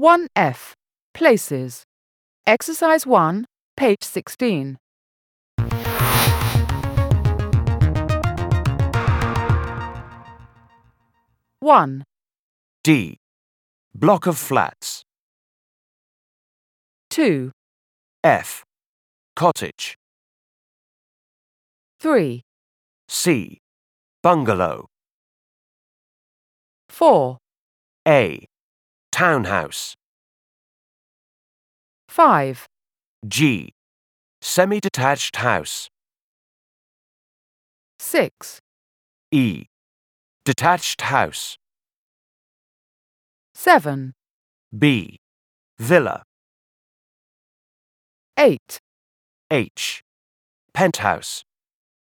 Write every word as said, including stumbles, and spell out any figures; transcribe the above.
one F. Places. Exercise one, page sixteen. one. D. Block of flats. two. F. Cottage. three. C. Bungalow. four. A. Townhouse. five. G. Semi-detached house. six. E. Detached house. seven. B. Villa. eight. H. Penthouse.